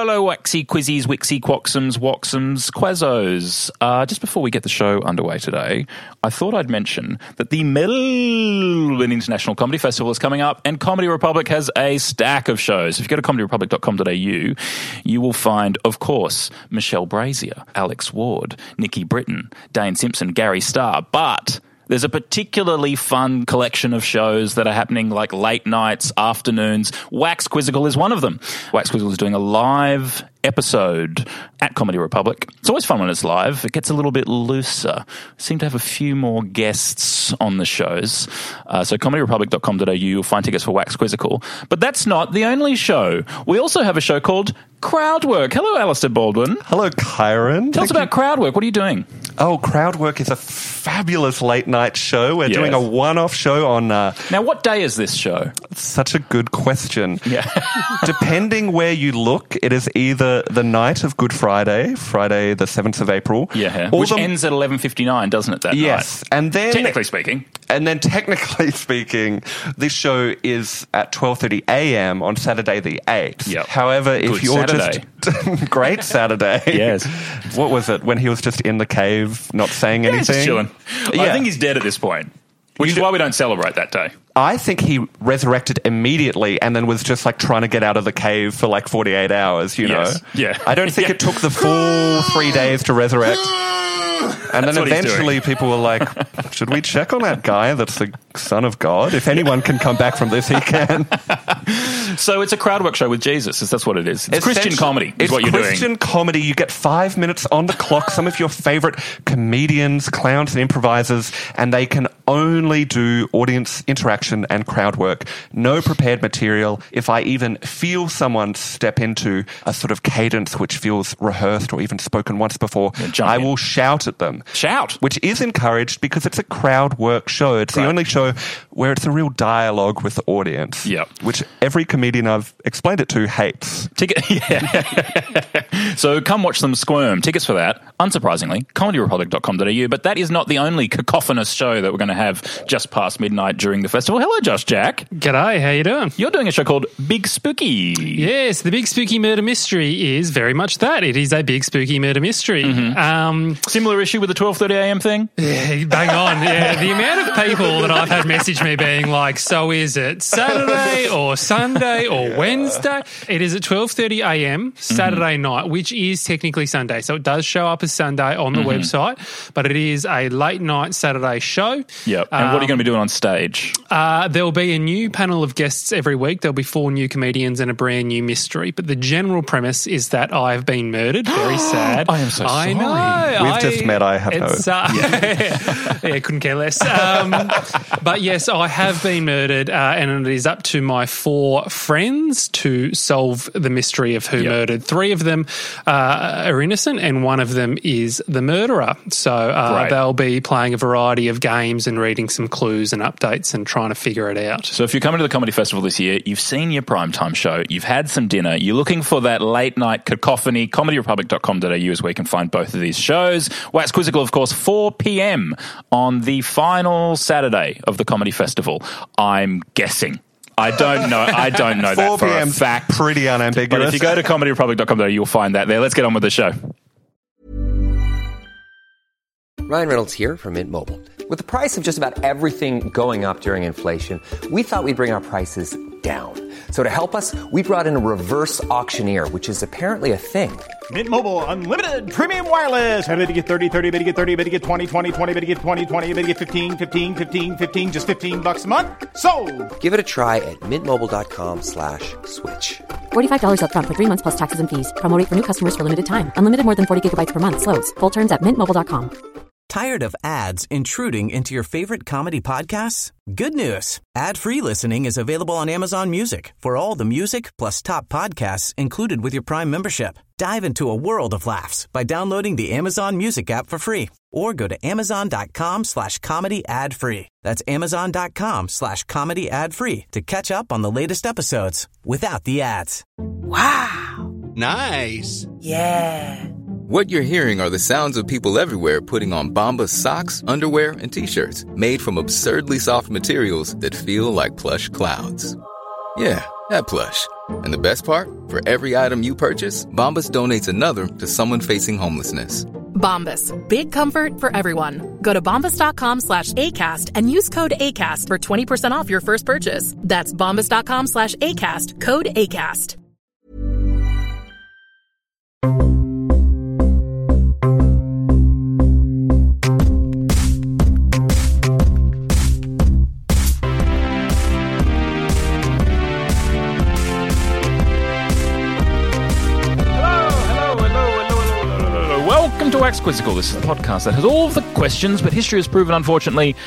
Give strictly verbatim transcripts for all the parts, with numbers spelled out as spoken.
hello, waxy quizzies, wixy quoxums, woxums, quazos. Uh, just before we get the show underway today, I thought I'd mention that the Melbourne International Comedy Festival is coming up, and Comedy Republic has a stack of shows. If you go to comedy republic dot com dot a u, you will find, of course, Michelle Brazier, Alex Ward, Nikki Britton, Dane Simpson, Gary Starr, but there's a particularly fun collection of shows that are happening like late nights, afternoons. Wax Quizzical is one of them. Wax Quizzical is doing a live episode at Comedy Republic. It's always fun when it's live. It gets a little bit looser. We seem to have a few more guests on the shows. Uh, so comedy republic dot com dot a u, you'll find tickets for Wax Quizzical. But that's not the only show. We also have a show called Crowdwork. Hello, Alistair Baldwin. Hello, Kyron. Tell us about Crowdwork. What are you doing? Oh, Crowdwork is a fabulous late-night show. We're yes. doing a one-off show on... Uh, now, what day is this show? Such a good question. Yeah. Depending where you look, it is either the night of Good Friday, Friday the seventh of April. Yeah, which the, ends at eleven fifty-nine, doesn't it, that yes, night? Yes, and then... Technically speaking. And then technically speaking, this show is at twelve thirty a.m. on Saturday the eighth. Yep. However, if good you're Saturday. just... Great Saturday. Yes. What was it? When he was just in the cave, not saying yeah, anything? Just chilling. Yeah. I think he's dead at this point, which you is why we don't celebrate that day. I think he resurrected immediately and then was just like trying to get out of the cave for like forty-eight hours, you yes. know? Yeah. I don't think yeah. it took the full three days to resurrect. And that's then eventually people were like, should we check on that guy that's the son of God? If anyone can come back from this, he can. So it's a Crowdwork show with Jesus. That's what it is. It's Christian comedy is what you're doing. It's Christian comedy. You get five minutes on the clock. Some of your favorite comedians, clowns and improvisers, and they can only do audience interaction and crowd work. No prepared material. If I even feel someone step into a sort of cadence which feels rehearsed or even spoken once before, yeah, I in. will shout at them. Shout. Which is encouraged because it's a crowd work show. It's right. the only show where it's a real dialogue with the audience. Yep. Which every comedian I've explained it to hates. Ticket, yeah. So come watch them squirm. Tickets for that, unsurprisingly, comedy republic dot com dot a u. But that is not the only cacophonous show that we're going to have just past midnight during the festival. Hello, Josh Jack. G'day, how you doing? You're doing a show called Big Spooky. Yes, the Big Spooky Murder Mystery is very much that. It is a big spooky murder mystery. Mm-hmm. Um, Similar issue with the twelve thirty a.m. thing? Yeah, bang on. Yeah, the amount of people that I've had message me being like, so is it Saturday or Sunday or Wednesday? It is at twelve thirty a.m. Saturday mm-hmm. night, which is technically Sunday. So it does show up as Sunday on the mm-hmm. website, but it is a late night Saturday show. Yep. And um, what are you going to be doing on stage? Uh, there'll be a new panel of guests every week. There'll be four new comedians and a brand new mystery. But the general premise is that I've been murdered. Very sad. I am so sorry. I know. We've I, just met, I have it's, no. Uh, yeah. yeah, couldn't care less. Um, but yes, I have been murdered, uh, and it is up to my four friends to solve the mystery of who yep. murdered. Three of them uh, are innocent, and one of them is the murderer. So uh, right. they'll be playing a variety of games and reading some clues and updates and trying to figure it out. So if you're coming to the Comedy Festival this year, you've seen your primetime show, you've had some dinner, you're looking for that late night cacophony, comedy republic dot com dot a u is where you can find both of these shows. Wax Quizzical, of course, four p.m. on the final Saturday of the Comedy Festival. I'm guessing. I don't know. I don't know that for a fact. Pretty unambiguous. But if you go to comedy republic dot com dot a u, you'll find that there. Let's get on with the show. Ryan Reynolds here from Mint Mobile. With the price of just about everything going up during inflation, we thought we'd bring our prices down. So to help us, we brought in a reverse auctioneer, which is apparently a thing. Mint Mobile Unlimited Premium Wireless. How to get thirty, thirty, how to get thirty, how to get twenty, twenty, twenty, how to get twenty, twenty, how to get fifteen, fifteen, fifteen, fifteen, just fifteen bucks a month? Sold! Give it a try at mintmobile.com slash switch. forty-five dollars up front for three months plus taxes and fees. Promo rate for new customers for limited time. Unlimited more than forty gigabytes per month. Slows full terms at mint mobile dot com. Tired of ads intruding into your favorite comedy podcasts? Good news. Ad-free listening is available on Amazon Music for all the music plus top podcasts included with your Prime membership. Dive into a world of laughs by downloading the Amazon Music app for free or go to amazon.com slash comedy ad free. That's amazon.com slash comedy ad free to catch up on the latest episodes without the ads. Wow. Nice. Yeah. What you're hearing are the sounds of people everywhere putting on Bombas socks, underwear, and T-shirts made from absurdly soft materials that feel like plush clouds. Yeah, that plush. And the best part? For every item you purchase, Bombas donates another to someone facing homelessness. Bombas. Big comfort for everyone. Go to bombas.com slash ACAST and use code ACAST for twenty percent off your first purchase. That's bombas.com slash ACAST. Code ACAST. Welcome to Wax Quizzical. This is the podcast that has all of the questions, but history has proven, unfortunately,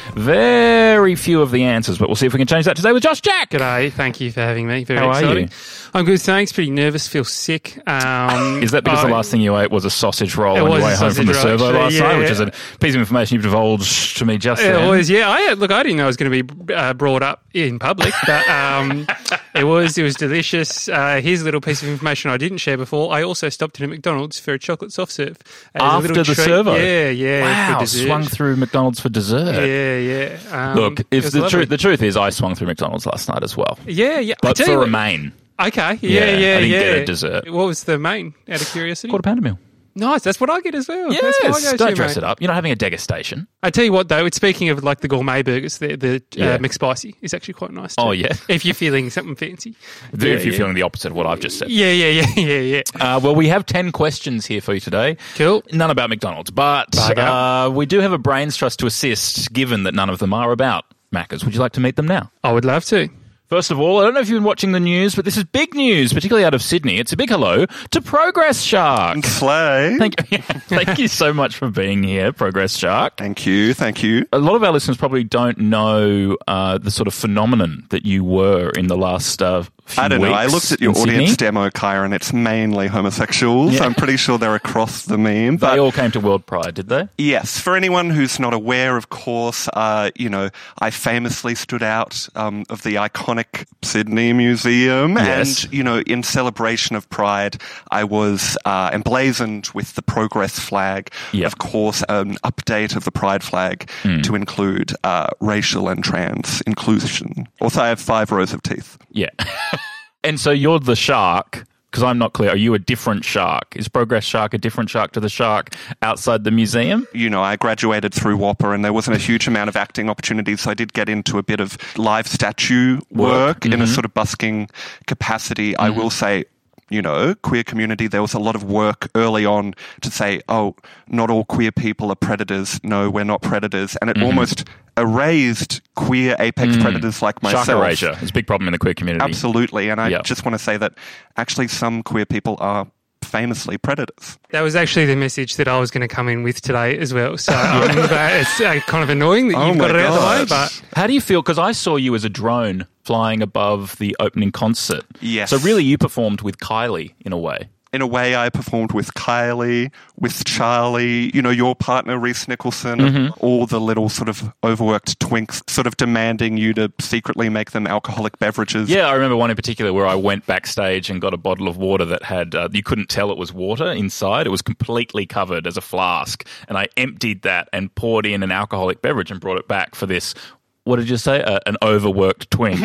very few of the answers. But we'll see if we can change that today with Josh Jack. G'day, thank you for having me. Very How are exciting. you? I'm good, thanks. Pretty nervous, feel sick. Um, Is that because I- the last thing you ate was a sausage roll It on was your a way home from the sausage roll, servo actually, last yeah. night, which is a piece of information you've divulged to me just It then? was, yeah. I look, I didn't know it was going to be uh, brought up in public, but um, it was. It was delicious. Uh, here's a little piece of information I didn't share before. I also stopped in at McDonald's for a chocolate soft serve as a After little the treat. servo? Yeah, yeah. Wow, for dessert. swung through McDonald's for dessert. Yeah, yeah. Um, Look, it if was the, lovely. truth, the truth is, I swung through McDonald's last night as well. yeah, yeah. I But tell for you a what- main, Okay, Yeah, yeah, yeah, I yeah. didn't get a dessert. What was the main? Out of curiosity. quarter pounder meal. Nice. That's what I get as well. Yes, That's what I go don't to, dress mate. it up. You're not having a degustation. I tell you what, though, it's speaking of like the gourmet burgers, the the Yeah. uh, McSpicy is actually quite nice. Too, Oh, yeah? if you're feeling something fancy. if Yeah, you're yeah. feeling the opposite of what I've just said. Yeah, yeah, yeah, yeah, yeah. Uh, well, we have ten questions here for you today. Cool. None about McDonald's, but Bugger. uh, we do have a brains trust to assist, given that none of them are about Maccas. Would you like to meet them now? I would love to. First of all, I don't know if you've been watching the news, but this is big news, particularly out of Sydney. It's a big hello to Progress Shark. Slay. Thank you, thank you so much for being here, Progress Shark. Thank you. Thank you. A lot of our listeners probably don't know uh, the sort of phenomenon that you were in the last uh, few I don't know. I weeks looked at your in audience Sydney. demo, Kyra, and it's mainly homosexuals. Yeah. I'm pretty sure they're across the meme. But They all came to World Pride, did they? yes, for anyone who's not aware, of course, uh, you know, I famously stood out um, of the iconic Sydney Museum. Yes. And, you know, in celebration of Pride, I was uh, emblazoned with the Progress flag. Yep. Of course, an update of the Pride flag Hmm. to include uh, racial and trans inclusion. Also, I have five rows of teeth. Yeah. And so you're the shark, because I'm not clear. Are you a different shark? Is Progress Shark a different shark to the shark outside the museum? You know, I graduated through Whopper and there wasn't a huge amount of acting opportunities, so I did get into a bit of live statue work, in a sort of busking capacity. I will say, you know, queer community, there was a lot of work early on to say, oh, not all queer people are predators. No, we're not predators. And it almost erased queer apex predators like myself. Shark erasure is a big problem in the queer community. Absolutely. And I Yep. just want to say that actually some queer people are famously predators. That was actually the message that I was going to come in with today as well. So um, but it's uh, kind of annoying that Oh you've got my it out of the way. gosh. But How do you feel? Because I saw you as a drone flying above the opening concert. Yes. So really you performed with Kylie in a way. In a way, I performed with Kylie, with Charlie, you know, your partner, Reese Nicholson, Mm-hmm. all the little sort of overworked twinks sort of demanding you to secretly make them alcoholic beverages. Yeah, I remember one in particular where I went backstage and got a bottle of water that had, uh, you couldn't tell it was water inside. It was completely covered as a flask. And I emptied that and poured in an alcoholic beverage and brought it back for this, what did you say? Uh, an overworked twink.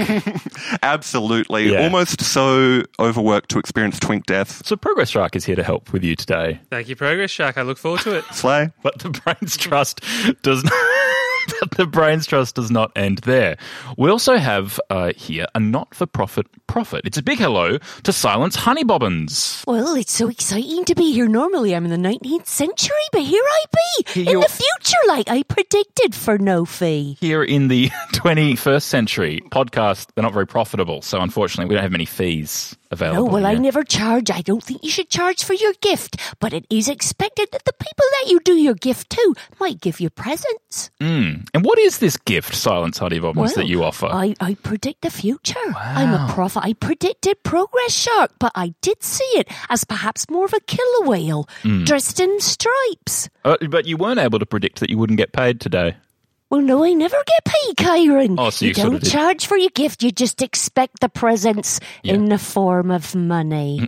Absolutely. Yeah. Almost so overworked to experience twink death. So Progress Shark is here to help with you today. thank you, Progress Shark. I look forward to it. Slay. But the Brains Trust does not. But the Brains Trust does not end there. We also have uh, here a not-for-profit profit. It's a big hello to Silence Honeybobbins. Well, it's so exciting to be here. Normally I'm in the nineteenth century, but here I be. In You're- the future, like I predicted, for no fee. Here in the twenty-first century, podcasts, they're not very profitable, so unfortunately we don't have many fees available. No, well, I yet. never charge. I don't think you should charge for your gift, but it is expected that the people that you do your gift to might give you presents. And what is this gift, Silence Honeybobbins, that you offer? I, I predict the future. I'm a prophet. I predicted Progress Shark, but I did see it as perhaps more of a killer whale dressed in stripes. Uh, but you weren't able to predict that you wouldn't get paid today. Well, no, I never get paid, Kyron. Oh, so you don't sort of did. charge for your gift. You just expect the presents Yeah. in the form of money.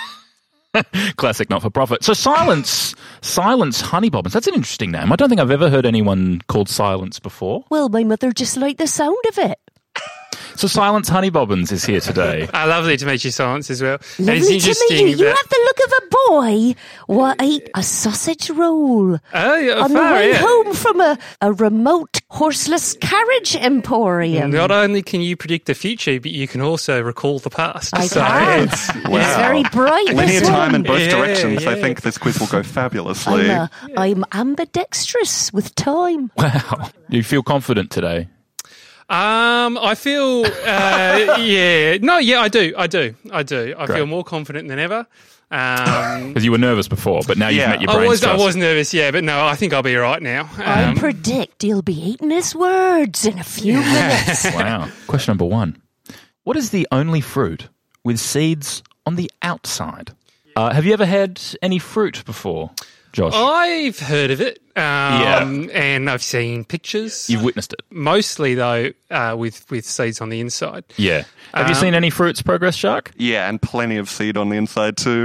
Classic not-for-profit. So Silence, Silence Honeybobbins, that's an interesting name. I don't think I've ever heard anyone called Silence before. Well, my mother just liked the sound of it. So Silence Honeybobbins is here today. Uh, lovely to meet you, Silence, as well. And Lovely it's to interesting meet you. You that- have the look of a boy what ate a sausage roll Oh, yeah, on the far, way yeah. home from a, a remote horseless carriage emporium. Not only can you predict the future, but you can also recall the past. I So can. it's- It's very bright. Linear this time in one. both Yeah, directions. I yeah. think this quiz will go fabulously. I'm, uh, I'm ambidextrous with time. Wow. Do you feel confident today? Um, I feel, uh, yeah, no, yeah, I do, I do, I do. I Great. feel more confident than ever. Um, Because you were nervous before, but now you've Yeah. met your I brain's was, I trust. was nervous, yeah, but no, I think I'll be all right now. I Um, predict he'll be eating his words in a few minutes. Wow. Question number one. What is the only fruit with seeds on the outside? Uh, have you ever had any fruit before, Josh? I've heard of it, um, and I've seen pictures. You've witnessed it? Mostly, though, uh, with, with seeds on the inside. Yeah. Have you Um, seen any fruits, Progress Shark? Yeah, and plenty of seed on the inside too.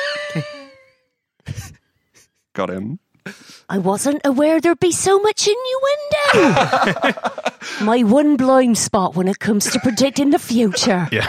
Got him. I wasn't aware there'd be so much innuendo. My one blind spot when it comes to predicting the future. Yeah.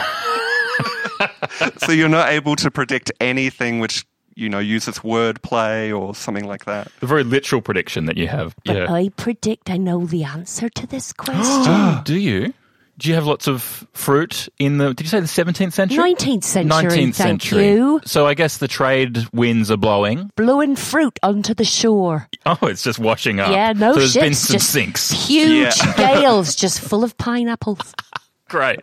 So you're not able to predict anything which, you know, uses wordplay or something like that. The very literal prediction that you have. But Yeah. I predict I know the answer to this question. Do you? Do you have lots of fruit in the, did you say the seventeenth century? nineteenth century, nineteenth thank century. you. So I guess the trade winds are blowing. Blowing fruit onto the shore. Oh, it's just washing up. Yeah, no so there's shit. been it's some just sinks. Huge Yeah. gales just full of pineapples. Great.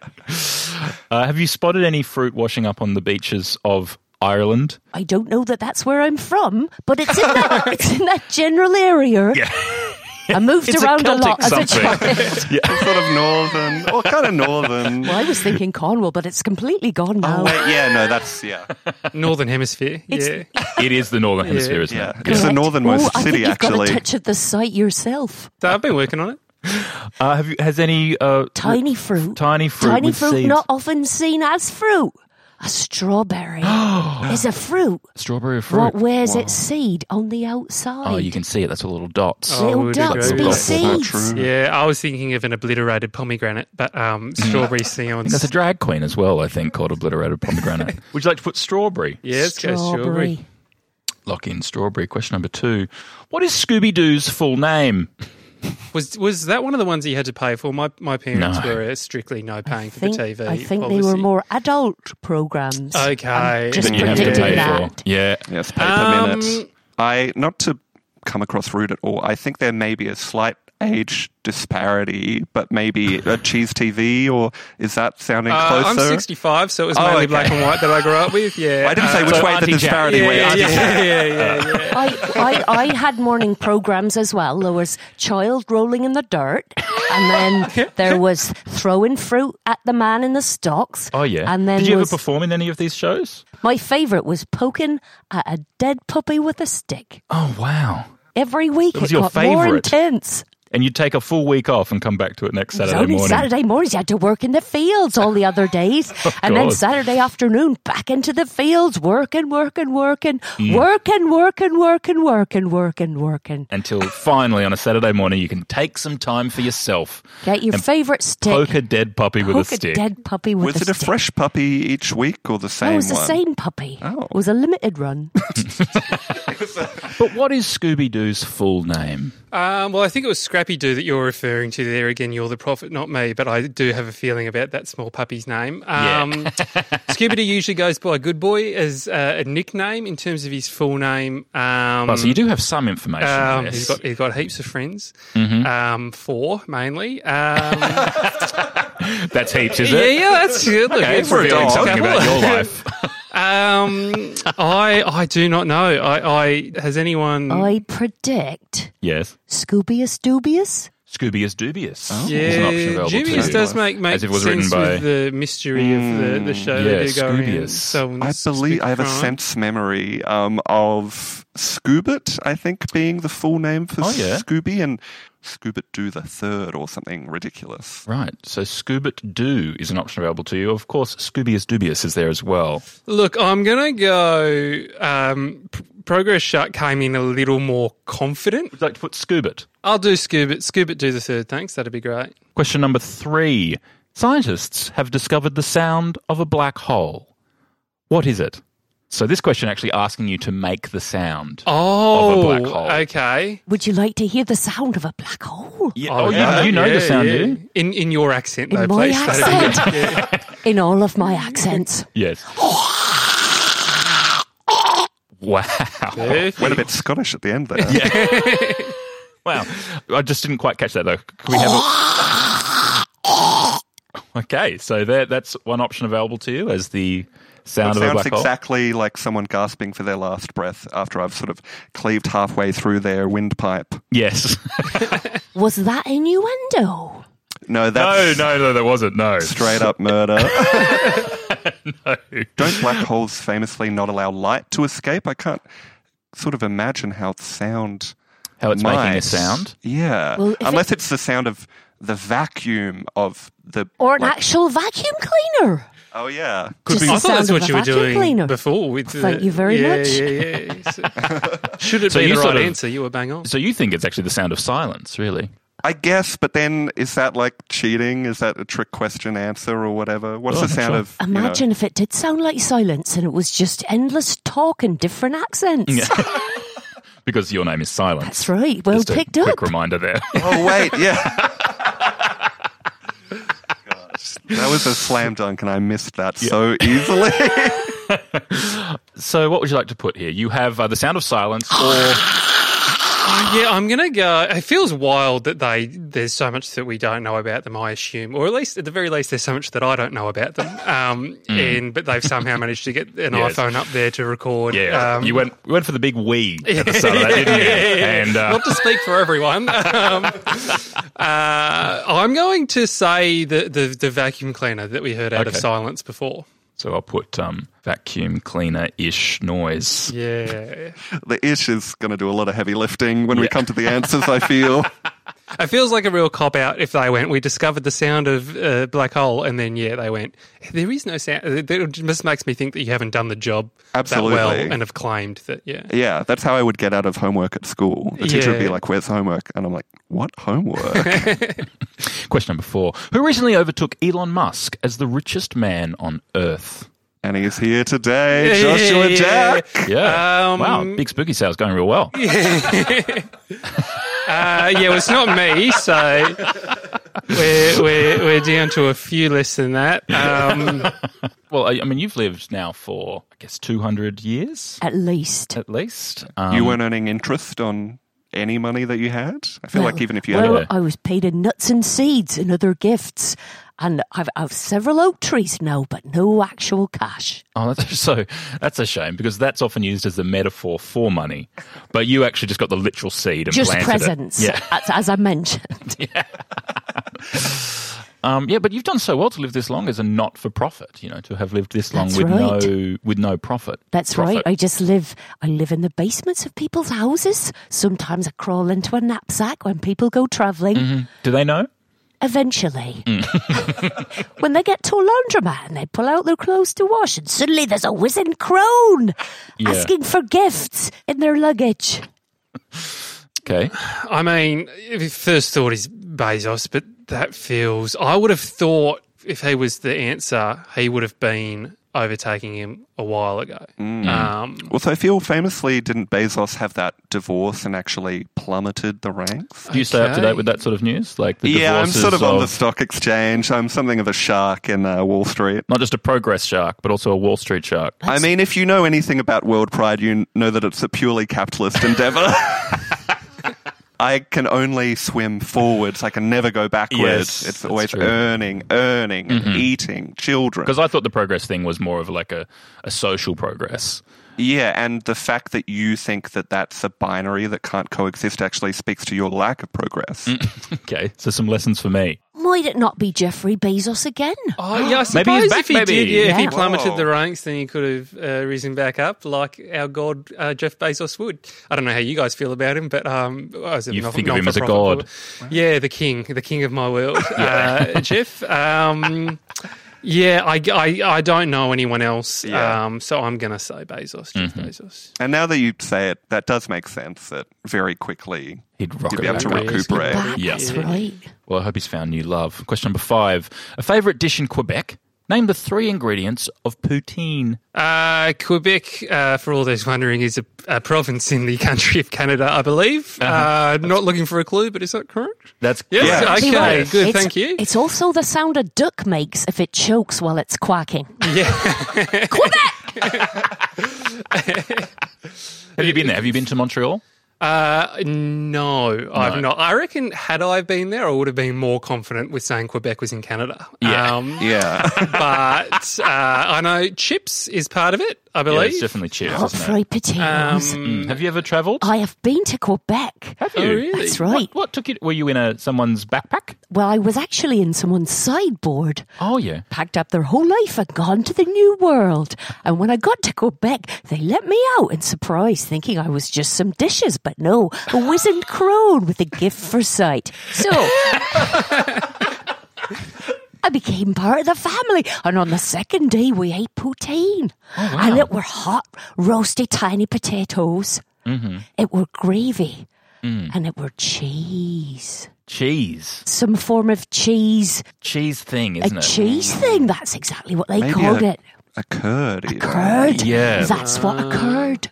Uh, have you spotted any fruit washing up on the beaches of Ireland? I don't know that that's where I'm from, but it's in that, it's in that general area. Yeah. I moved It's a around a, Celtic lot as a something. child. Yeah. Sort of northern, or kind of northern. Well, I was thinking Cornwall, but it's completely gone now. Oh, wait, yeah, no, that's, yeah. Northern Hemisphere, It's- yeah. It is the Northern Yeah. Hemisphere, isn't Yeah. it? It's the Correct. northernmost oh, I city, think you've actually. got a touch of the site yourself. So I've been working on it. Uh, have you, has any uh, Tiny fruit. tiny fruit Tiny with fruit seeds? not often seen as fruit. A strawberry is a fruit. Strawberry fruit. What wears its seed on the outside? Oh, you can see it. That's all little dots. Oh, Little would dots agree be with that. seeds. True. Yeah, I was thinking of an obliterated pomegranate, but um, strawberry seance. There's a drag queen as well, I think, called Obliterated Pomegranate. Would you like to put strawberry? Yeah, let's go strawberry. Strawberry. Lock in strawberry. Question number two. What is Scooby-Doo's full name? Was was that one of the ones you had to pay for? My my parents No. were strictly no paying for Think- the T V. I think policy. they were more adult programs. Okay. I'm just Then you have to predicting pay that. for. Yeah. Yes, paper Um, minutes. I, not to come across rude at all, I think there may be a slight age disparity, but maybe a Cheese T V, or is that sounding Uh, closer? I'm sixty-five, so it was Oh, mainly okay. black and white that I grew up with. Yeah, I didn't say Uh, which so way the Auntie Jack. disparity yeah, went. yeah, Auntie yeah, Jack. yeah, yeah, yeah. I, I, I had morning programs as well. There was Child Rolling in the Dirt, and then there was Throwing Fruit at the Man in the Stocks. Oh, yeah. And then Did you was, ever perform in any of these shows? my favourite was Poking at a Dead Puppy with a Stick. Oh, wow. Every week That was it your got more favourite? intense. And you'd take a full week off and come back to it next It was Saturday only morning. Saturday mornings. You had to work in the fields all the other days. and then God. Saturday afternoon, back into the fields, working, working, working, Mm. working, working, working, working, working, working. Until finally on a Saturday morning you can take some time for yourself. Get your and favourite stick. Poke a dead puppy with a Poke stick. dead puppy with Was a it a stick. fresh puppy each week or the same No, it was the one? same puppy. Oh. It was a limited run. But what is Scooby-Doo's full name? Um, well, I think it was Scrappy Doo that you're referring to there. Again, you're the prophet, not me, but I do have a feeling about that small puppy's name. Um, Scooby Doo usually goes by Good Boy as uh, a nickname in terms of his full name. Um, Oh, so you do have some information. um, yes. he's got he's got heaps of friends, Mm-hmm. um, four mainly. Um, That's heaps, is yeah, it? yeah, that's good. Look, Okay, it's it's revealing a something couple. about your life. Um, I I do not know. I, I has anyone? I predict Yes. Scoobius Dubious. Scooby is dubious. Oh, yeah, Dubious does make make As if it was sense written by. with the mystery of the, the show. yeah, they do go around Scoobius. solving I this believe big I have a crime. sense memory um, of Scoobit, I think, being the full name for Oh, yeah. Scooby, and Scoobit Doo the Third or something ridiculous. Right. So Scoobit Doo is an option available to you. Of course, Scooby is dubious is there as well. Look, I'm going to go. Um, P- Progress Shark came in a little more confident. Would you like to put Scoobit? I'll do Scoobit. Scoobit do the third, thanks. That'd be great. Question number three. Scientists have discovered the sound of a black hole. What is it? So this question actually asking you to make the sound oh, of a black hole. Okay. Would you like to hear the sound of a black hole? Yeah. Oh, yeah. you, you know yeah, the sound, yeah. do you? In, in your accent, In though, my please. accent? Yeah. In all of my accents. Yes. Wow. Perfect. Went a bit Scottish at the end there. Yeah. Wow. I just didn't quite catch that, though. Can we have a... Okay, so there, that's one option available to you as the sound It of a sounds black hole. exactly like someone gasping for their last breath after I've sort of cleaved halfway through their windpipe. Yes. Was that innuendo? No, no, that's no, no, there wasn't, no. straight up murder. No. Don't black holes famously not allow light to escape? I can't sort of imagine how sound... How it's might. making a sound? Yeah. Well, if Unless it- it's the sound of the vacuum of the... Or an like- actual vacuum cleaner? Oh, yeah. Just I the thought that's sound of what a you were vacuum doing cleaner. before. With the, Thank you very yeah, much. Yeah, yeah, So, should it So be you the sort right of- answer? You were bang on. So you think it's actually the sound of silence, really? I guess, but then is that like cheating? Is that a trick question answer or whatever? What's Oh, the sound sure. of... you know- Imagine if it did sound like silence and it was just endless talk in different accents. Yeah. Because your name is Silence. That's right. Well Just a picked quick up. reminder there. Oh, wait, yeah. Gosh, that was a slam dunk and I missed that so easily. So what would you like to put here? You have uh, the sound of silence or... Oh, yeah, I'm gonna go. It feels wild that they there's so much that we don't know about them. I assume, or at least at the very least, there's so much that I don't know about them. Um, and but they've somehow managed to get an Yes. iPhone up there to record. Yeah, um, you went you went for the big we at the start of that, didn't you? And uh, Not to speak for everyone. Um, uh, I'm going to say the, the the vacuum cleaner that we heard out of Okay. silence before. so I'll put um, vacuum cleaner-ish noise. Yeah. The ish is going to do a lot of heavy lifting when we come to the answers, I feel. It feels like a real cop-out if they went, we discovered the sound of a uh, black hole, and then, yeah, they went, there is no sound. It just makes me think that you haven't done the job Absolutely. that well and have claimed that, yeah. Yeah, that's how I would get out of homework at school. The teacher would be Yeah. like, where's homework? And I'm like, what homework? Question number four. Who recently overtook Elon Musk as the richest man on Earth? And he's here today, Yeah, Joshua yeah, Jack. Yeah. Um, wow, big spooky sales going real well. Uh, yeah, well, it's not me, so we're, we're, we're down to a few less than that. Um, Well, I, I mean, you've lived now for, I guess, two hundred years At least. at least. Um, You weren't earning interest on any money that you had? I feel like even if you well, had I was paid in nuts and seeds and other gifts. And I've, I've several oak trees now, but no actual cash. Oh, that's so that's a shame because that's often used as the metaphor for money, but you actually just got the literal seed and Just planted presents, it. Yeah, as, as I mentioned. um, yeah. But you've done so well to live this long as a not-for-profit. You know, to have lived this long That's with right. no with no profit. That's profit. right. I just live, I live in the basements of people's houses. Sometimes I crawl into a knapsack when people go travelling. Mm-hmm. Do they know? Eventually. Mm. When they get to a laundromat and they pull out their clothes to wash and suddenly there's a whizzing crone Yeah. asking for gifts in their luggage. Okay. I mean, if first thought is Bezos, but that feels. I would have thought if he was the answer, he would have been overtaking him a while ago. Um, Well, so I feel famously, didn't Bezos have that divorce and actually plummeted the ranks? Do you stay up to Okay. date with that sort of news? Like the Yeah, I'm divorces sort of on the of- stock exchange. I'm something of a shark in uh, Wall Street. not just a progress shark, but also a Wall Street shark. I mean, if you know anything about World Pride, you know that it's a purely capitalist endeavor. I can only swim forwards. I can never go backwards. Yes, it's that's always true. Mm-hmm. earning, earning, eating, children. Because I thought the progress thing was more of like a, a social progress. Yeah, and the fact that you think that that's a binary that can't coexist actually speaks to your lack of progress. Okay, so some lessons for me. Might it not be Jeffrey Bezos again? oh, yeah, I suppose Maybe he's back, if he maybe. did, yeah, if he Yeah. plummeted Whoa. the ranks, then he could have uh, risen back up like our god uh, Jeff Bezos would. I don't know how you guys feel about him, but um, as a You non- think of him as a non-for-profit god. Yeah, the king, the king of my world, uh, Jeff. Um, Yeah, I, I, I don't know anyone else, Yeah. um, so I'm going to say Bezos, Jeff Mm-hmm. Bezos. And now that you say it, that does make sense that very quickly He'd you'd rocket be able to back. recuperate. Back, Yeah. That's right. Well, I hope he's found new love. Question number five. A favourite dish in Quebec? Name the three ingredients of poutine. Uh, Quebec, uh, for all those wondering, is a, a province in the country of Canada, I believe. Uh, not looking for a clue, but is that correct? That's Yes, Yeah. okay, Right. good, It's- thank you. It's also the sound a duck makes if it chokes while it's quacking. Have you been there? Have you been to Montreal? Uh, no, I've not. I reckon had I been there, I would have been more confident with saying Quebec was in Canada. Yeah. Um, Yeah. but uh, I know chips is part of it, I Yeah, believe. it's definitely chips, Hot isn't it? fried potatoes. Mm. Have you ever travelled? I have been to Quebec. Have you? Oh, really? That's right. What, what took you? Were you in a someone's backpack? Well, I was actually in someone's sideboard. Oh, yeah. Packed up their whole life and gone to the new world. And when I got to Quebec, they let me out in surprise, thinking I was just some dishes. But no, a wizened crone with a gift for sight. So I became part of the family. And on the second day, we ate poutine. And it were hot, roasty, tiny potatoes. Mm-hmm. It were gravy. Mm. And it were cheese. Cheese. Some form of cheese. Cheese thing, A isn't it? cheese thing. That's exactly what they Maybe called a, it. a curd. even. Curd. Yeah. That's what occurred.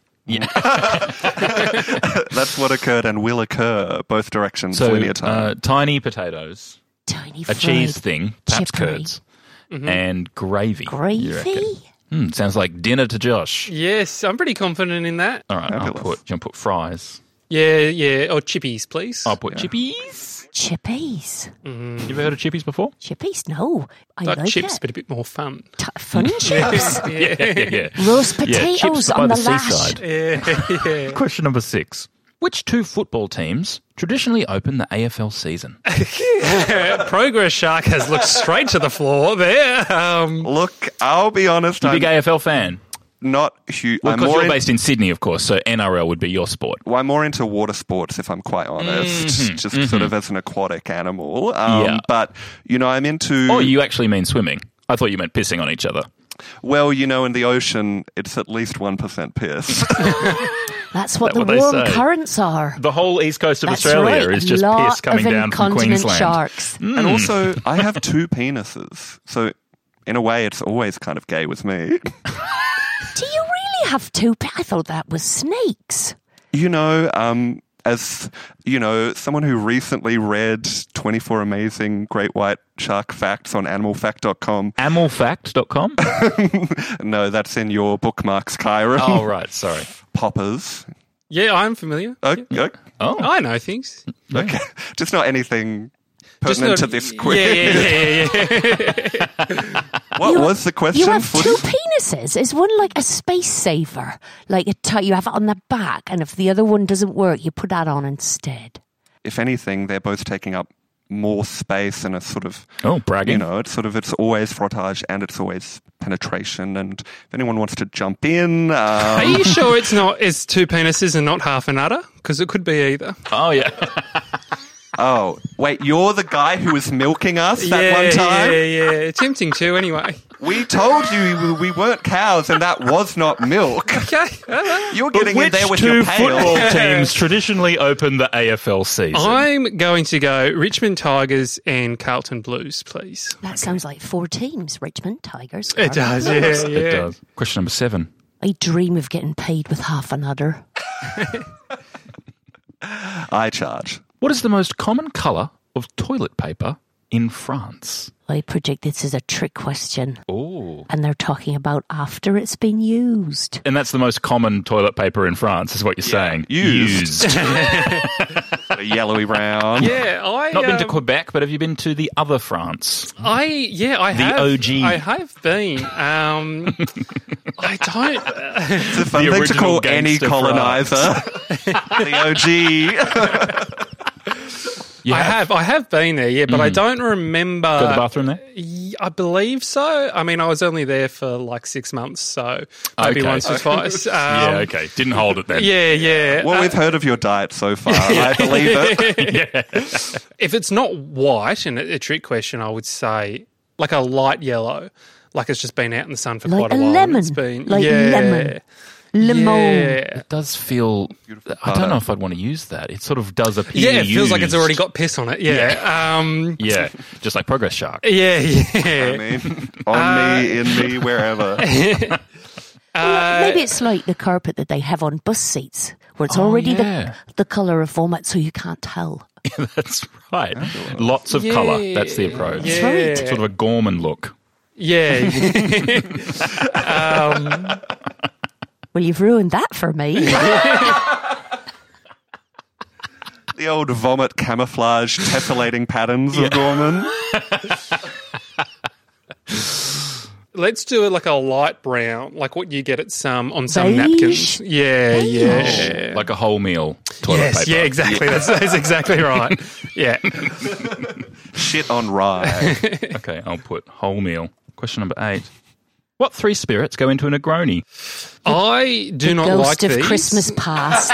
That's what occurred and will occur both directions So, linear time. uh, tiny potatoes, Tiny a fried cheese thing, perhaps chippery. curds, and gravy. you Gravy. reckon? Hmm, sounds like dinner to Josh. Yes, I'm pretty confident in that. All right, I'll Fabulous. put, do you want to put fries? Yeah, yeah. Or chippies, please. I'll put chippies. Chippies. You ever heard of chippies before? Chippies? No. I like like chips, it. but a bit more fun. T- fun chips. Yeah, yeah, yeah. Roast Yeah, potatoes chips by on the, the, lash. seaside. Yeah, yeah. Question number six. Which two football teams traditionally open the A F L season? Progress Shark has looked straight to the floor there. Um, Look, I'll be honest, You I'm big A F L fan? not huge. Well, I'm because more you're in- based in Sydney, of course, so N R L would be your sport. Well, I'm more into water sports, if I'm quite honest, Mm-hmm. just sort of as an aquatic animal. Um, Yeah. But, you know, I'm into... Oh, you actually mean swimming. I thought you meant pissing on each other. Well, you know, in the ocean, it's at least one percent piss. That's what That the what they warm say? currents are. The whole east coast of That's Australia right. is just Lot piss coming of down from incontinent Queensland. sharks. And also, I have two penises. So, in a way, it's always kind of gay with me. Do you really have two? pe- I thought that was snakes. You know, um, as, you know, someone who recently read twenty-four amazing great white shark facts on animal fact dot com. Animal fact dot com? No, that's in your bookmarks, Kyron. Oh, right, sorry. Poppers. yeah, I'm familiar. Okay. okay. Oh, I know things. okay. Just not anything Just pertinent not- to this quiz. Yeah, yeah, yeah, yeah. What You- was the question? You have Footy? two penises. Is one like a space saver? Like a t- you have it on the back, and if the other one doesn't work, you put that on instead. If anything, they're both taking up more space and a sort of, oh bragging. you know, it's sort of, it's always frottage and it's always penetration. And if anyone wants to jump in, Are um, you sure it's not? It's two penises and not half an udder? Because it could be either. Oh, yeah. oh, wait, you're the guy who was milking us that yeah, one time? yeah, yeah. Tempting to anyway. We told you we weren't cows and that was not milk. Okay. You're getting in Which there with two your pail. football teams traditionally open the A F L season? I'm going to go Richmond Tigers and Carlton Blues, please. That sounds like four teams: Richmond Tigers. It does, Cardiff yeah, Blues. yeah. It does. Question number seven. I dream of getting paid with half an udder. I charge. What is the most common colour of toilet paper in France? I predict this is a trick question, Oh. and they're talking about after it's been used. And that's the most common toilet paper in France, is what you're saying. Used. Used. A yellowy brown. Yeah, I Not been to um, Quebec, but have you been to the other France? I yeah, I The have. O G. I have been. Um, I don't. It's a fun The thing to original call any gangster colonizer. The O G. You I have. I have been there, yeah, but I don't remember. Go to the bathroom there? Y- I believe so. I mean, I was only there for like six months, so maybe Okay. once or twice. Um, yeah, okay. Didn't hold it then. Yeah, yeah. Well, Uh, we've heard of your diet so far. I believe it. if it's not white and a, a trick question, I would say like a light yellow, like it's just been out in the sun for Like quite a, a while. lemon. It's been, Like yeah. lemon. Lemon. Yeah. It does feel. I don't know if I'd want to use that. It sort of does appear. Yeah, it feels like it's used. already got piss on it. Yeah. Yeah. Um, yeah, just like Progress Shark. Yeah, yeah. I mean, on me, in me, wherever. Well, maybe it's like the carpet that they have on bus seats, where it's Oh, already yeah. the, the colour of vomit, so you can't tell. That's right. Lots of Yeah. colour. That's the approach. Yeah. right. Sort of a Gorman look. Yeah. um, Well, you've ruined that for me. The old vomit camouflage tessellating patterns of Gorman. let's do it like a light brown, like what you get at some on some Beige? napkins. Yeah, yeah. Like a wholemeal toilet Yes, paper. yeah, exactly. That's, that's exactly right. Yeah. Shit on rye. Okay, I'll put wholemeal. Question number eight. What three spirits go into a Negroni? I do the not ghost like of these. Christmas past.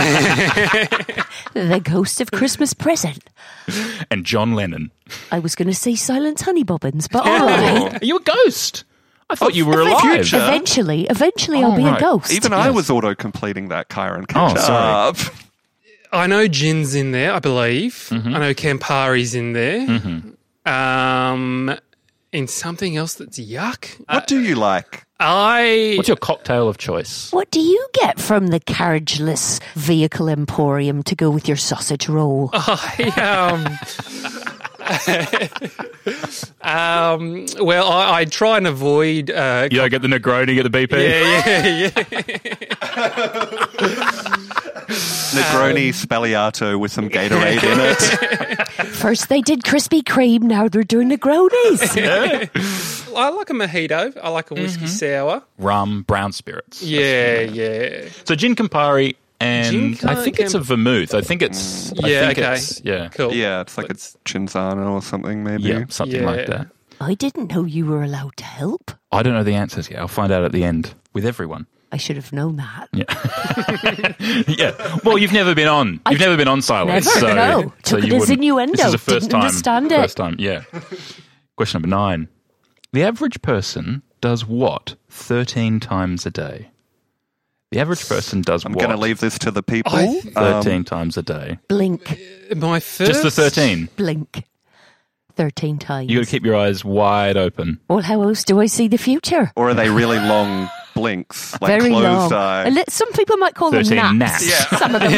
The ghost of Christmas present. And John Lennon. I was going to say Silent Honey Bobbins, but all right. Are you a ghost? I thought you were alive. future. Eventually, eventually Oh, I'll be right. a ghost. Even I was auto-completing that, Kyron. Catch Oh, sorry. up. I know gin's in there, I believe. Mm-hmm. I know Campari's in there. Um, and something else that's yuck. What do you like? I What's your cocktail of choice? What do you get from the carriageless vehicle emporium to go with your sausage roll? I, um, um, well, I, I try and avoid. Uh, You don't get the Negroni, get the B P? yeah, yeah, yeah. Negroni Spalliato with some Gatorade in it. First they did Krispy Kreme, now they're doing Negronis. I like a mojito. I like a whiskey sour. Rum, brown spirits. Yeah, yeah. So gin Campari, and Gin I think it's a Camp- vermouth. I think it's. I Yeah, think okay. It's, yeah. Cool. Yeah, it's like a Cinzano or something, maybe. Yeah, something Yeah. like that. I didn't know you were allowed to help. I don't know the answers yet. I'll find out at the end with everyone. I should have known that. Yeah. Well, you've never been on. You've never been on Silence. Never, so, no. so Took it you as wouldn't- innuendo. This is the first Didn't time. understand it. First time, yeah. Question number nine. The average person does what thirteen times a day? The average person does I'm what? going to leave this to the people. I- Um, thirteen times a day. Blink, My first. Just the thirteen. blink. thirteen times. You got to keep your eyes wide open. Well, how else do I see the future? or are they really long blinks? Like Very closed long. eye? And let- some people might call them thirteen naps. naps. Some of them.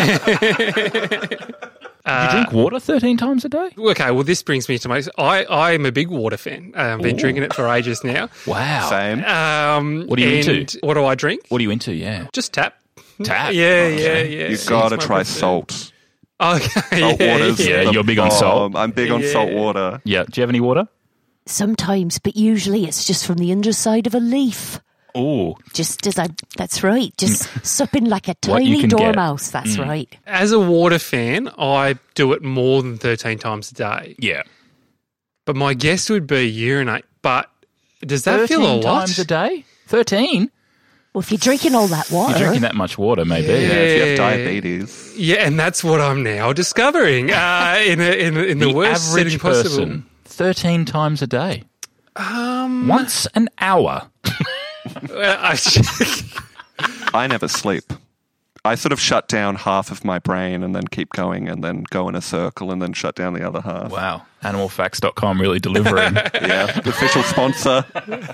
you drink water thirteen times a day? Okay, well, this brings me to my. I, I'm a big water fan. I've been drinking it for ages now. Wow. Same. Um, What are you and into? What do I drink? What are you into? Yeah. Just tap. Tap. Yeah, Okay. yeah, yeah. You've It's got to my try preferred. salt. Okay, Salt yeah, water's Yeah, the you're big on salt. bomb. I'm big on Yeah. salt water. Yeah. Do you have any water? Sometimes, but usually it's just from the underside of a leaf. Oh, Just as I, that's right. Just supping like a What you tiny can get. dormouse. That's right. As a water fan, I do it more than thirteen times a day. yeah. But my guess would be urinate. But does that feel a lot? times a day? thirteen? Well, if you're drinking all that water, You're drinking that much water, maybe. Yeah, if you have Yeah. diabetes. Yeah, and that's what I'm now discovering uh, in a, in, a, in the, The worst average setting possible. person, thirteen times a day. Um, Once an hour. well, I, I never sleep. I sort of shut down half of my brain and then keep going and then go in a circle and then shut down the other half. Wow. animal facts dot com really delivering. Yeah, official sponsor.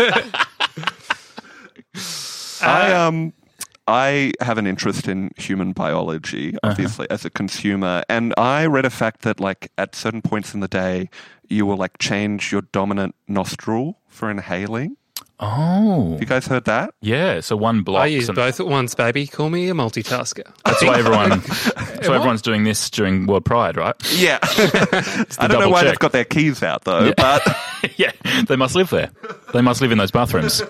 I um I have an interest in human biology, obviously, as a consumer, and I read a fact that like at certain points in the day you will like change your dominant nostril for inhaling. Oh. Have you guys heard that? Yeah, so one blocks. I use and- both at once, baby. Call me a multitasker. That's why everyone. That's why everyone's doing this during World Pride, right? Yeah. I don't know double why check. they've got their keys out though, Yeah. but Yeah, they must live there. They must live in those bathrooms.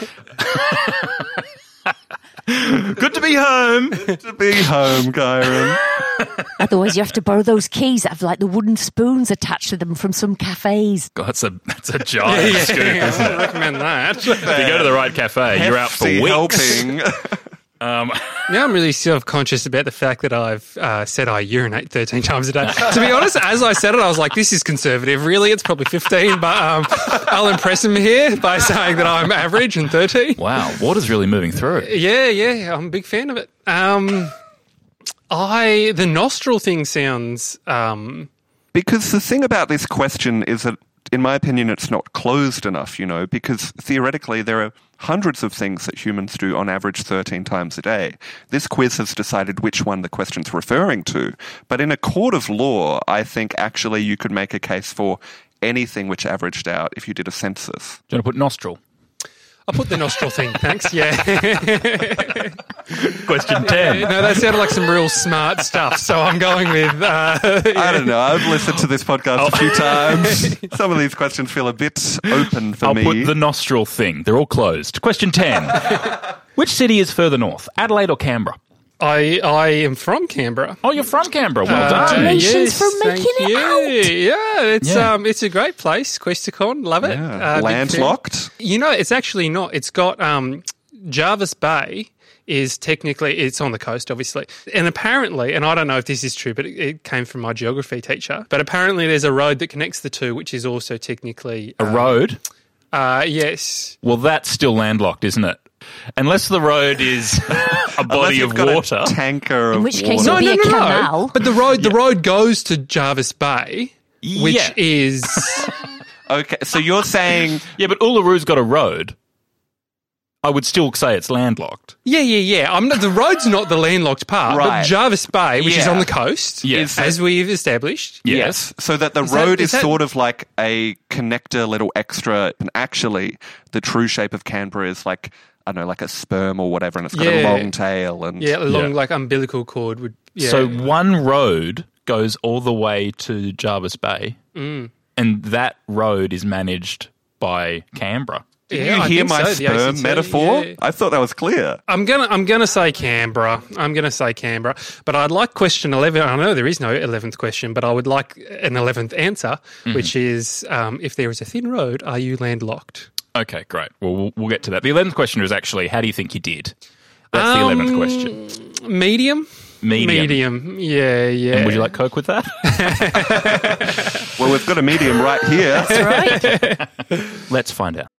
Good to be home. to be home, Kyron. otherwise you have to borrow those keys that have like the wooden spoons attached to them from some cafes. God, that's a that's a giant scoop, I isn't it? wouldn't recommend that. If you go to the right cafe, you're out for Hefty weeks. helping. Um, Now I'm really self-conscious about the fact that I've uh, said I urinate thirteen times a day. To be honest, as I said it, I was like, this is conservative. Really, it's probably fifteen, but um, I'll impress him here by saying that I'm average and thirteen. Wow, water's really moving through. Yeah, yeah, I'm a big fan of it. Um, I the nostril thing sounds. Um, Because the thing about this question is that, in my opinion, it's not closed enough, you know, because theoretically there are hundreds of things that humans do on average thirteen times a day. This quiz has decided which one the question's referring to. But in a court of law, I think actually you could make a case for anything which averaged out if you did a census. Do you want to put nostril? I'll put the nostril thing, thanks. Yeah. Question ten. No, that sounded like some real smart stuff, so I'm going with... Uh, I don't know. I've listened to this podcast a few times. Some of these questions feel a bit open for I'll me. put the nostril thing. They're all closed. Question ten. Which city is further north, Adelaide or Canberra? I I am from Canberra. Oh, you're from Canberra. Well Uh, done. Congratulations for thank making it you. out. Yeah, it's Yeah. um it's a great place, Questacon. Love it. Yeah. Uh, big Landlocked? fan. You know, it's actually not. It's got um Jarvis Bay is technically, it's on the coast, obviously. And apparently, and I don't know if this is true, but it, it came from my geography teacher, but apparently there's a road that connects the two, which is also technically... A um, road? Uh, yes. Well, that's still landlocked, isn't it? Unless the road is a Unless body you've of got water. A tanker of In which water. case No, it'll no, be no, a no. canal. But the road, the road goes to Jarvis Bay, which Yeah. is... Okay, so you're saying... Yeah, but Ullarue's got a road. I would still say it's landlocked. Yeah, yeah, yeah. I'm not, the road's not the landlocked part, Right. but Jarvis Bay, which is Yeah. on the coast, Yes. as we've established. Yes. So that the Is that- road is is that- sort of like a connector, little extra, and actually the true shape of Canberra is like, I don't know, like a sperm or whatever, and it's got Yeah. a long tail. And Yeah, along Yeah. like umbilical cord would. Yeah. So one road goes all the way to Jarvis Bay, Mm. and that road is managed by Canberra. Did Yeah, you I hear think my so, the A sperm C T, metaphor? yeah. I thought that was clear. I'm gonna I'm gonna say Canberra. I'm gonna say Canberra. But I'd like question eleven. I know there is no eleventh question, but I would like an eleventh answer, Mm-hmm. which is um, if there is a thin road, are you landlocked? Okay, great. Well, we'll, we'll get to that. The eleventh question is actually, how do you think you did? That's the eleventh Um, question. Medium. Medium. Medium. Yeah, yeah. And would you like Coke with that? Well, we've got a medium right here. Let's find out.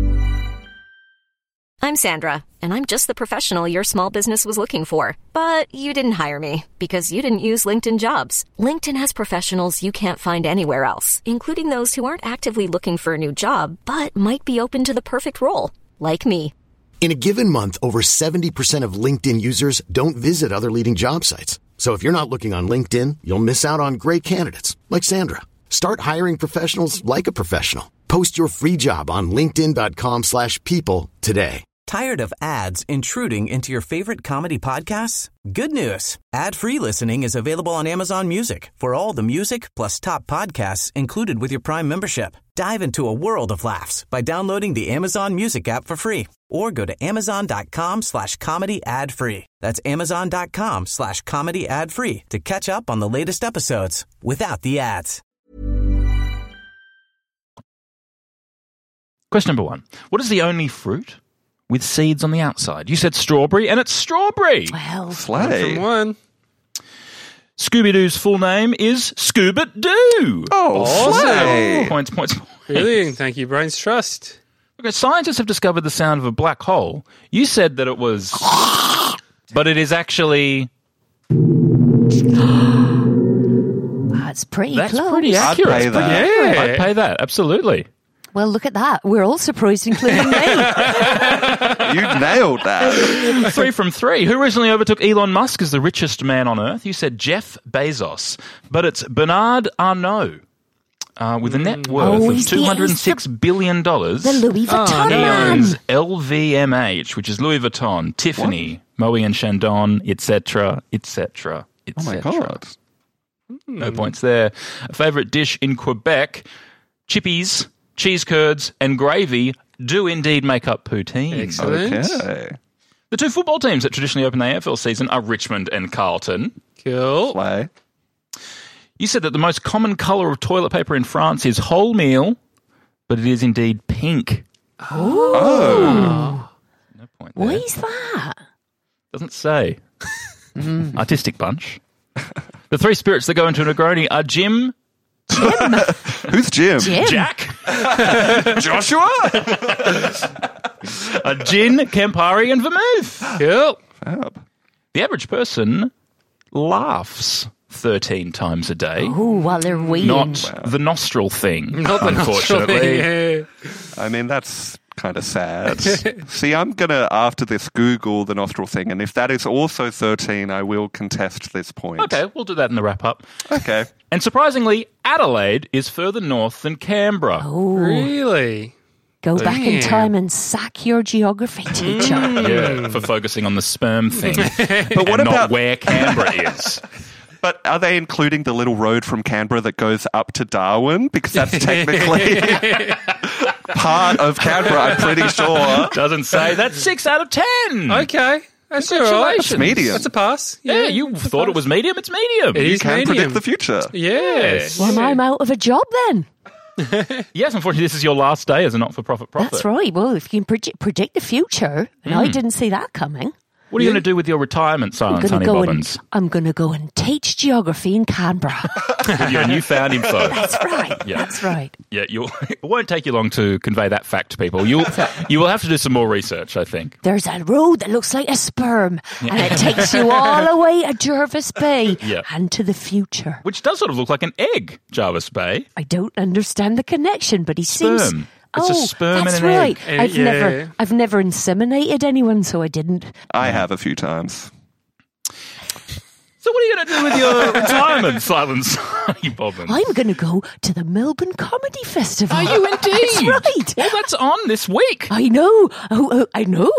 I'm Sandra, and I'm just the professional your small business was looking for. But you didn't hire me because you didn't use LinkedIn Jobs. LinkedIn has professionals you can't find anywhere else, including those who aren't actively looking for a new job, but might be open to the perfect role, like me. In a given month, over seventy percent of LinkedIn users don't visit other leading job sites. So if you're not looking on LinkedIn, you'll miss out on great candidates like Sandra. Start hiring professionals like a professional. Post your free job on linkedin.com slash people today. Tired of ads intruding into your favorite comedy podcasts? Good news. Ad-free listening is available on Amazon Music for all the music plus top podcasts included with your Prime membership. Dive into a world of laughs by downloading the Amazon Music app for free or go to amazon.com slash comedy ad free. That's amazon.com slash comedy ad free to catch up on the latest episodes without the ads. Question number one. What is the only fruit with seeds on the outside? You said strawberry, and it's strawberry. Well, Slay. From one. Scooby-Doo's full name is Scuba-Doo. Oh, slay. Points, points, points. Brilliant. Thank you, Brains Trust. Okay, scientists have discovered the sound of a black hole. You said that it was... but it is actually... that's pretty That's close. pretty I'd accurate. pay It's pretty that. accurate. Yeah. I'd pay that, absolutely. Well, look at that. We're all surprised, including me. You nailed that. Three from three. Who recently overtook Elon Musk as the richest man on Earth? You said Jeff Bezos, but it's Bernard Arnault uh, with a net worth Oh, of he's the- two hundred six billion dollars. The Louis Vuitton He man. owns L V M H, which is Louis Vuitton, Tiffany, Moët and Chandon, et cetera, et cetera, et Oh, my cetera. God. No points there. A favourite dish in Quebec, chippies, cheese curds, and gravy do indeed make up poutine. Excellent. Okay. The two football teams that traditionally open the A F L season are Richmond and Carlton. Cool. Slay. You said that the most common colour of toilet paper in France is wholemeal, but it is indeed pink. Oh. No point there. Why is that? Doesn't say. Artistic bunch. The three spirits that go into a Negroni are Jim, Who's Jim? Jim. Jack, Joshua? A gin, Campari, and vermouth. Cool. Fab. The average person laughs thirteen times a day. Oh, while they're waiting. Not the nostril thing, Not the unfortunately. yeah. I mean, that's kind of sad. See, I'm going to, after this, Google the nostril thing, and if that is also thirteen, I will contest this point. Okay, we'll do that in the wrap-up. Okay. And surprisingly, Adelaide is further north than Canberra. Oh, Really? go back in Damn. time and sack your geography teacher. Yeah, for focusing on the sperm thing. But what and about... not where Canberra is. But are they including the little road from Canberra that goes up to Darwin? Because that's technically part of Canberra, I'm pretty sure. Doesn't say. That's six out of ten. Okay. That's all right. Congratulations. That's medium. That's a pass. Yeah, you that's a thought it pass. was medium. It's medium. It You is can medium. predict the future. Yes. Well, I'm out of a job then. Yes, unfortunately, this is your last day as a not-for-profit prophet. That's right. Well, if you can predict, predict the future, and I Mm. didn't see that coming. What are you going to do with your retirement, I'm Silence going Honey to go Bobbins? and I'm going to go and teach geography in Canberra. With your newfound info. That's right. Yeah. That's right. Yeah, you'll, it won't take you long to convey that fact to people. You'll, you will have to do some more research, I think. There's a road that looks like a sperm, and it takes you all the way to Jervis Bay Yeah. and to the future. Which does sort of look like an egg, Jarvis Bay. I don't understand the connection, but he seems. Sperm. It's a oh, sperm that's and an right. egg. Uh, I've yeah. never, I've never inseminated anyone, so I didn't. I have a few times. So what are you going to do with your retirement, Silence Honey Bobbins? I'm going to go to the Melbourne Comedy Festival. Are you indeed? That's right. Well, that's on this week. I know. Oh, oh, I know.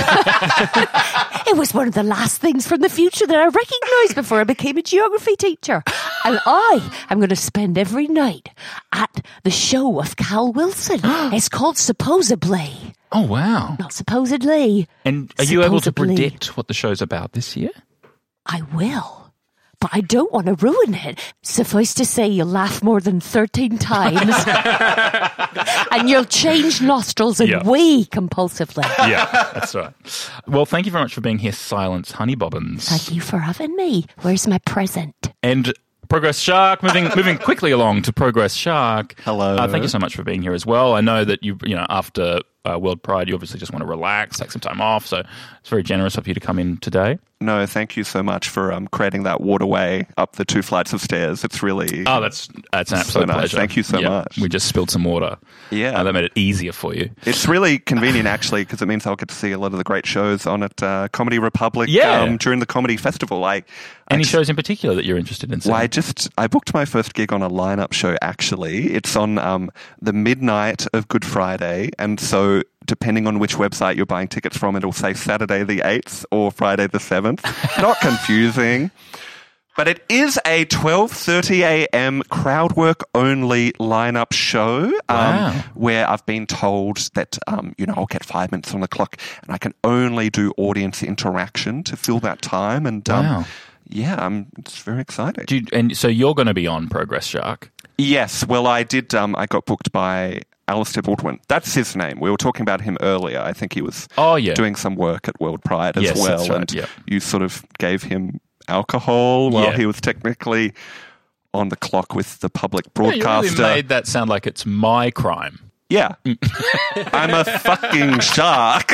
It was one of the last things from the future that I recognised before I became a geography teacher. And I am going to spend every night at the show of Cal Wilson. It's called Supposedly. Oh, wow. Not supposedly. And are you able to Supposedly. predict what the show's about this year? I will. But I don't want to ruin it. Suffice to say, you'll laugh more than thirteen times. And you'll change nostrils and Yeah. wee compulsively. Yeah, that's right. Well, thank you very much for being here, Silence Honey Bobbins. Thank you for having me. Where's my present? And Progress Shark, moving moving quickly along to Progress Shark. Hello. Uh, thank you so much for being here as well. I know that you, you know, after uh, World Pride, you obviously just want to relax, take some time off. So it's very generous of you to come in today. No, thank you so much for um, creating that waterway up the two flights of stairs. It's really... Oh, that's that's an So absolute nice. pleasure. Thank you so Yeah, much. We just spilled some water. Yeah. Uh, that made it easier for you. It's really convenient, actually, because it means I'll get to see a lot of the great shows on at uh, Comedy Republic Yeah. um, during the Comedy Festival. I, Any I, shows in particular that you're interested in seeing? Well, I just I booked my first gig on a lineup show. Actually, it's on um, the midnight of Good Friday, and so depending on which website you're buying tickets from, it'll say Saturday the eighth or Friday the seventh. Not confusing. But it is a twelve thirty a.m. crowd work only lineup show um, Wow. where I've been told that, um, you know, I'll get five minutes on the clock and I can only do audience interaction to fill that time. And um, Wow. yeah, um, it's very exciting. Do you, and so you're going to be on Progress Shark. Yes, well, I did. Um, I got booked by Alistair Baldwin. That's his name. We were talking about him earlier. I think he was Oh, yeah. doing some work at World Pride as Yes, well. that's right, And yeah. you sort of gave him alcohol while Yeah. he was technically on the clock with the public Yeah, you broadcaster. really made that sound like it's my crime. Yeah. I'm a fucking shark.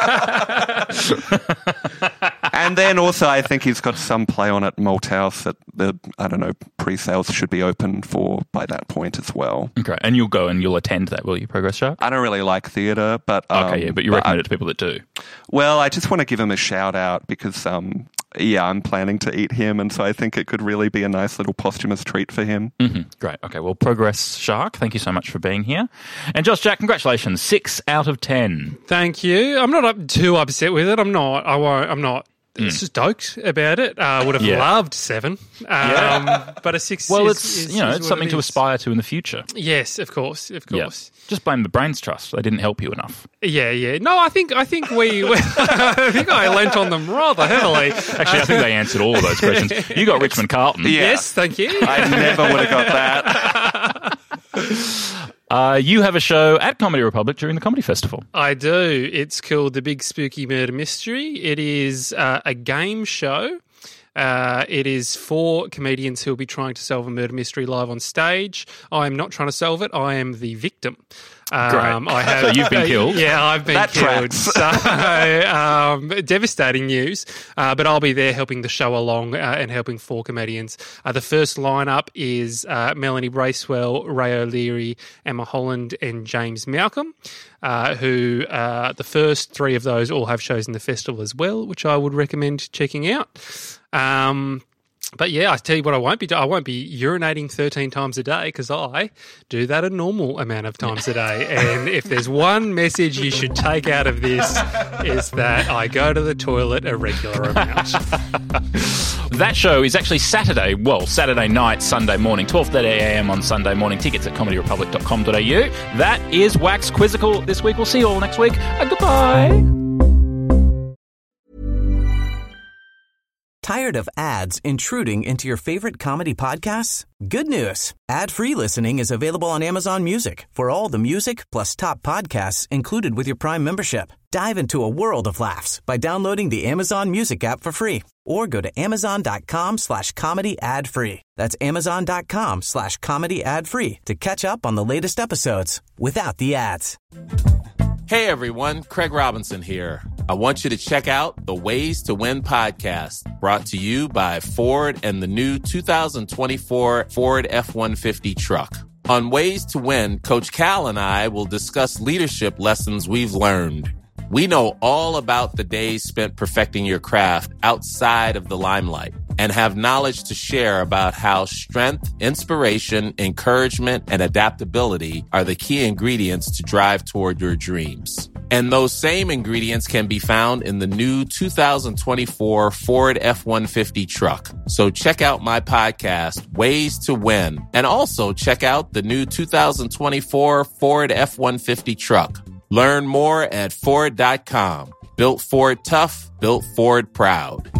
And then also I think he's got some play on at Malthouse that the, I don't know, pre-sales should be open for by that point as well. Okay, and you'll go and you'll attend that, will you, Progress Shark? I don't really like theatre, but... Um, Okay, yeah, but you recommend I- it to people that do. Well, I just want to give him a shout out because, um, yeah, I'm planning to eat him, and so I think it could really be a nice little posthumous treat for him. Mm-hmm. Great. Okay, well, Progress Shark, thank you so much for being here. And Josh Jack, congratulations. Six out of ten. Thank you. I'm not up, too upset with it. I'm not. I won't. I'm not. It's just stoked about it. I uh, would have Yeah. loved seven, um, Yeah. but a six. Well, is, it's, is, you know, is it's what something it to is. aspire to in the future. Yes, of course, of Yeah. course. Just blame the Brains Trust. They didn't help you enough. Yeah, yeah. No, I think I think we. we I think I lent on them rather heavily. Actually, I think they answered all of those questions. You got Richmond Carlton. Yeah. Yes, thank you. I never would have got that. Uh, you have a show at Comedy Republic during the Comedy Festival. I do. It's called The Big Spooky Murder Mystery. It is uh, a game show Uh, it is for comedians who will be trying to solve a murder mystery live on stage. I am not trying to solve it. I am the victim. Um, I have, so you've been killed? Yeah, I've been that killed. Tracks. So, um, devastating news. Uh, but I'll be there helping the show along uh, and helping four comedians. Uh, the first lineup is uh, Melanie Bracewell, Ray O'Leary, Emma Holland, and James Malcolm. Uh, who uh, the first three of those all have shows in the festival as well, which I would recommend checking out. Um, But yeah, I tell you what, I won't be. I won't be urinating thirteen times a day because I do that a normal amount of times a day. And if there's one message you should take out of this, is that I go to the toilet a regular amount. That show is actually Saturday, well, Saturday night, Sunday morning, twelve thirty a.m. on Sunday morning. Tickets at comedy republic dot com dot a u. That is Wax Quizzical this week. We'll see you all next week. Uh, goodbye. Tired of ads intruding into your favorite comedy podcasts? Good news. Ad-free listening is available on Amazon Music for all the music plus top podcasts included with your Prime membership. Dive into a world of laughs by downloading the Amazon Music app for free or go to amazon.com slash comedy ad free. That's amazon.com slash comedy ad free to catch up on the latest episodes without the ads. Hey everyone, Craig Robinson here. I want you to check out the Ways to Win podcast, brought to you by Ford and the new two thousand twenty-four Ford F one fifty truck. On Ways to Win, Coach Cal and I will discuss leadership lessons we've learned. We know all about the days spent perfecting your craft outside of the limelight and have knowledge to share about how strength, inspiration, encouragement, and adaptability are the key ingredients to drive toward your dreams. And those same ingredients can be found in the new two thousand twenty-four Ford F one fifty truck. So check out my podcast, Ways to Win, and also check out the new two thousand twenty-four Ford F one fifty truck. Learn more at Ford dot com. Built Ford tough, built Ford proud.